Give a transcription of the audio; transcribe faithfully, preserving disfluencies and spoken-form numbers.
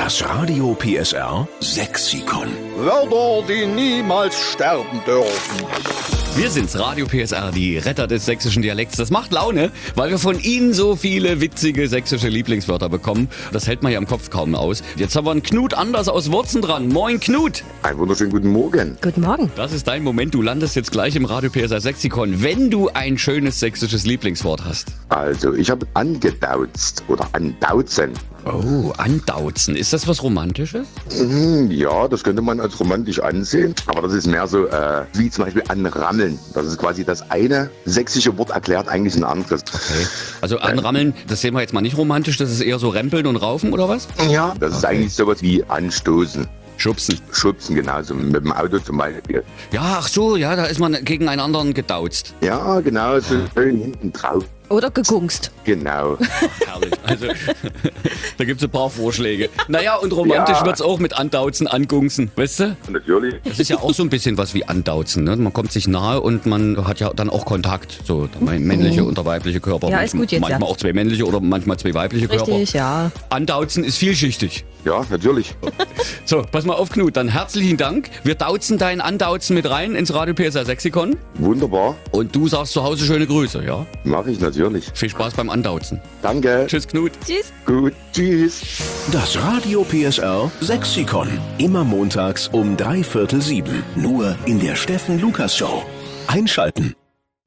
Das Radio P S R Sexikon. Wörter, die niemals sterben dürfen. Wir sind's, Radio P S R, die Retter des sächsischen Dialekts. Das macht Laune, weil wir von Ihnen so viele witzige sächsische Lieblingswörter bekommen. Das hält man ja im Kopf kaum aus. Jetzt haben wir einen Knut Anders aus Wurzen dran. Moin Knut! Einen wunderschönen guten Morgen. Guten Morgen. Das ist dein Moment, du landest jetzt gleich im Radio P S R Sexikon, wenn du ein schönes sächsisches Lieblingswort hast. Also, ich habe angedauzt oder andauzen. Oh, andauzen. Ist das was Romantisches? Mhm, ja, das könnte man als romantisch ansehen. Aber das ist mehr so äh, wie zum Beispiel anrammeln. Das ist quasi das eine sächsische Wort erklärt eigentlich ein anderes. Okay. Also anrammeln, das sehen wir jetzt mal nicht romantisch, das ist eher so rempeln und raufen oder was? Ja, das ist eigentlich sowas wie anstoßen. Schubsen. Schubsen, genauso mit dem Auto zum Beispiel. Ja, ach so, ja, da ist man gegen einen anderen gedauzt. Ja, genau, so schön hinten drauf. Oder gegungst. Genau. Herrlich. Also, da gibt's ein paar Vorschläge. Naja, und romantisch Ja. wird's auch mit andauzen, angungsen, weißt du? Natürlich. Das ist ja auch so ein bisschen was wie andauzen, ne? Man kommt sich nahe und man hat ja dann auch Kontakt. So, der männliche und der weibliche Körper. Ja, ist gut jetzt, Manchmal ja. auch zwei männliche oder manchmal zwei weibliche Körper. Richtig, ja. Andauzen ist vielschichtig. Ja, natürlich. So, pass mal auf, Knut, dann herzlichen Dank. Wir dauzen dein Andauzen mit rein ins Radio P S R Sexikon. Wunderbar. Und du sagst zu Hause schöne Grüße, ja? Mache ich natürlich. Viel Spaß beim Andauzen. Danke. Tschüss, Knut. Tschüss. Gut. Tschüss. Das Radio P S R Sexikon. Immer montags um drei Viertel sieben. Nur in der Steffen Lukas Show. Einschalten.